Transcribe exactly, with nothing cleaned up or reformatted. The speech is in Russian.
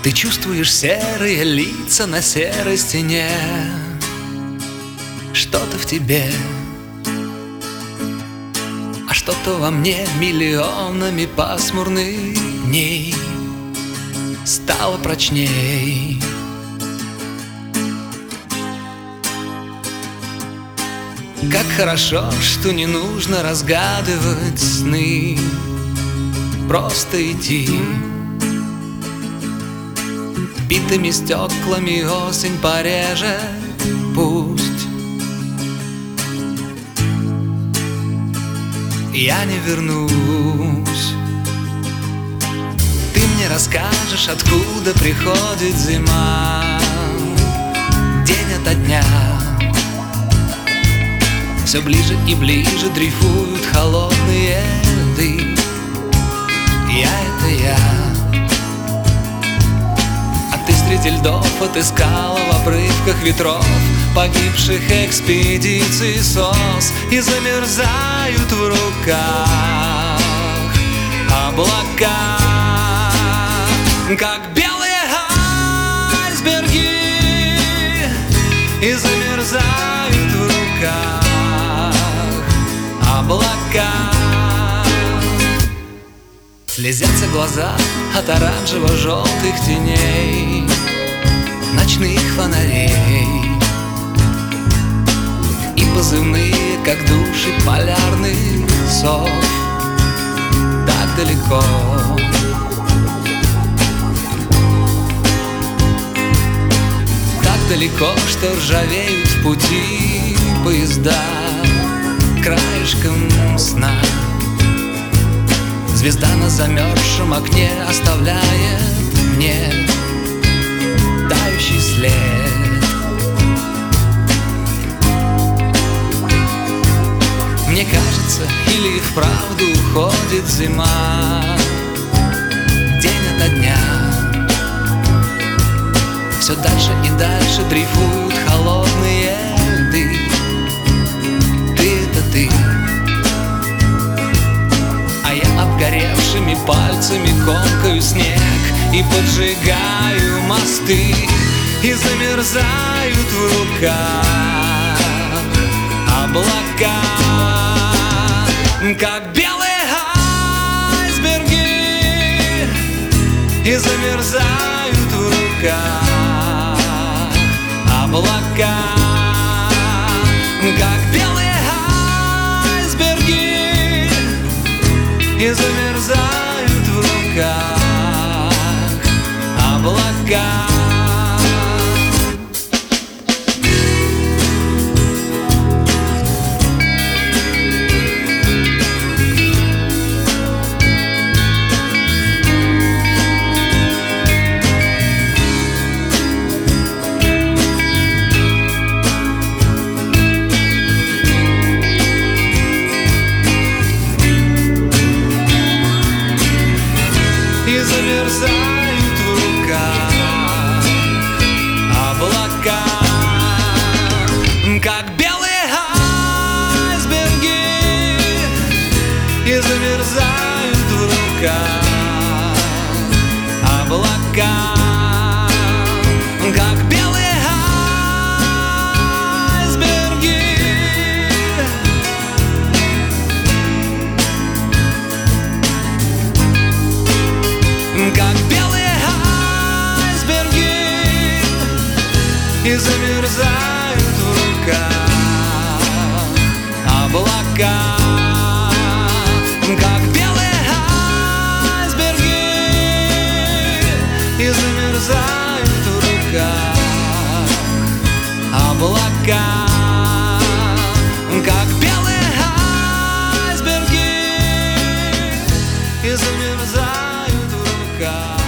Ты чувствуешь серые лица на серой стене. Что-то в тебе, а что-то во мне миллионами пасмурных дней стало прочней. Как хорошо, что не нужно разгадывать сны, просто идти. Битыми стеклами осень порежет, пусть. Я не вернусь. Ты мне расскажешь, откуда приходит зима, день ото дня. Все ближе и ближе дрейфуют холодные льды. Я — это я. А ты среди льдов отыскала в обрывках ветров погибших экспедиций СОС, и замерзают в руках облака, как белые айсберги, и замерзают в руках облака. Слезятся глаза от оранжево-желтых теней ночных фонарей, и позывные, как души полярных сов, так далеко. Так далеко, что ржавеют в пути поезда краешком сна. Звезда на замерзшем окне оставляет мне тающий след. Мне кажется, или вправду уходит зима, день ото дня. Все дальше и дальше дрейфуют холодные льды. Ты — это ты, а я обгоревшими пальцами комкаю снег и поджигаю мосты, и замерзают в руках облака, как белые айсберги, и замерзают в руках облака, как белые айсберги, и замерзают в руках облака. И замерзают в руках облака, как белые айсберги, и замерзают в руках облака, как белые айсберги, как белые айсберги, и замерзают в руках облака, как белые айсберги, и замерзают в руках облака, как белые айсберги, и замерзают в руках